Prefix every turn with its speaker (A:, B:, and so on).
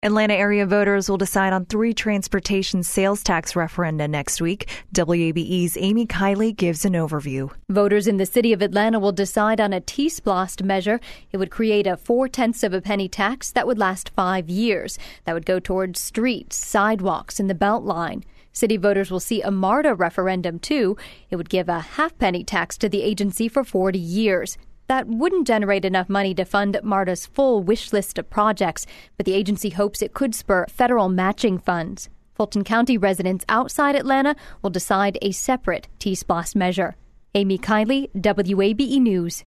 A: Atlanta area voters will decide on 3 transportation sales tax referenda next week. WABE's Amy Kiley gives an overview.
B: Voters in the city of Atlanta will decide on a T-SPLOST measure. It would create a 0.4 of a penny tax that would last 5 years. That would go towards streets, sidewalks, and the Beltline. City voters will see a MARTA referendum, too. It would give a half-penny tax to the agency for 40 years. That wouldn't generate enough money to fund MARTA's full wish list of projects, but the agency hopes it could spur federal matching funds. Fulton County residents outside Atlanta will decide a separate T-SPLOST measure. Amy Kiley, WABE News.